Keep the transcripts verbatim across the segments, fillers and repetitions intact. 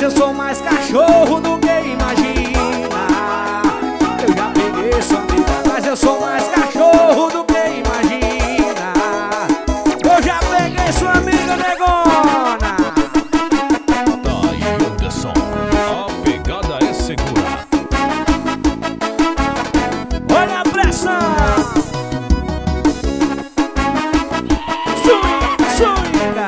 Mas eu sou mais cachorro do que imagina. Eu já peguei sua amiga, mas eu sou mais cachorro do que imagina. Eu já peguei sua amiga negona. Daí Anderson, a pegada é segura. Olha a pressão. Swing, swinga.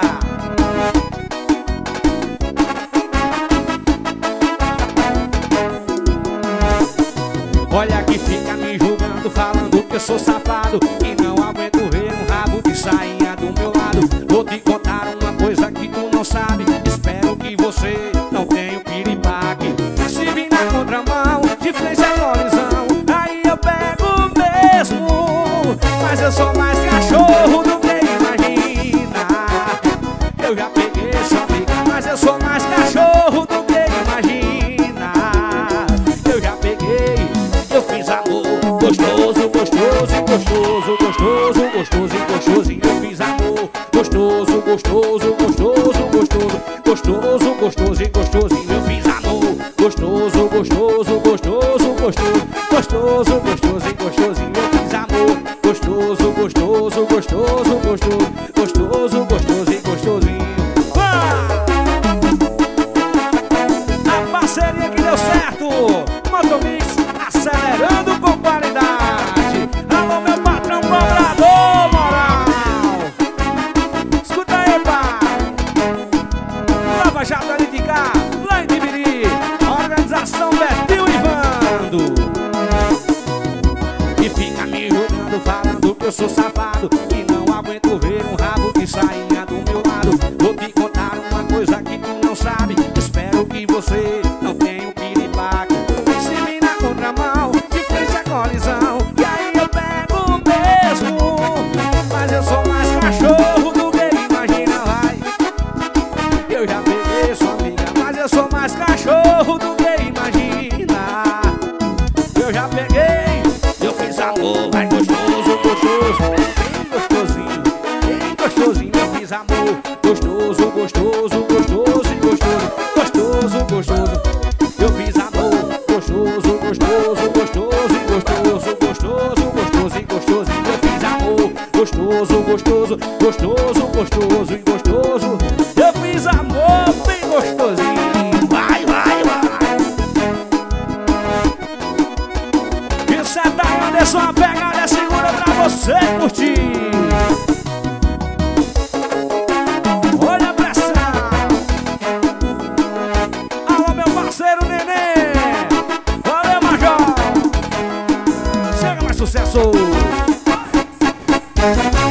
Olha que fica me julgando, falando que eu sou safado e não aguento ver um rabo de sainha do meu lado. Vou te contar uma coisa que tu não sabe. Espero que você não tenha o piripaque. Se vir na contramão, de frente à colisão, aí eu pego mesmo. Mas eu sou mais cachorro do que imagina. Eu já peguei sua amiga, mas eu sou mais cachorro do que imagina. Eu já peguei, eu fiz amor gostoso, gostoso, gostoso, gostoso, gostoso e gostosinho. Eu fiz amor gostoso, gostoso, gostoso, gostoso, gostoso, gostoso e gostosinho. Eu fiz amor gostoso, gostoso, gostoso, gostoso, gostoso, gostoso e gostosinho. Eu fiz amor gostoso, gostoso, gostoso, gostoso, gostoso, gostoso e gostosinho. A parceria que deu certo, Motomix acelerando com qualidade. Alô, meu patrão cobrador moral. Escuta aí, pai. Lava Jato ali de cá, lá em Tibiri. Organização Betinho e Vando. E fica me julgando, falando que eu sou safado e não aguento ver um rabo de sainha do meu lado. Vou te contar uma coisa que tu não sabe. Espero que você não tenha um piripaque. Se vir na contramão, de frente à colisão, e aí eu pego mesmo. Mas eu sou mais cachorro do que imagina, vai. Eu já peguei sua amiga, mas eu sou mais cachorro do que imagina. Eu já peguei, eu fiz amor, vai gostoso, gostoso, bem gostosinho, bem gostosinho. Eu fiz amor gostoso, gostoso, gostoso e gostoso, gostoso, gostoso. Eu fiz amor gostoso, gostoso, gostoso e gostoso, gostoso, gostoso e gostosinho. Eu fiz amor gostoso, gostoso, gostoso, gostoso e gostoso. Eu fiz amor bem gostosinho. Vai, vai, vai. Isso é da Anderson, a pegada é segura pra você curtir. Olha a pressão. Alô, meu parceiro Nenê. Valeu, Major. Chega mais sucesso.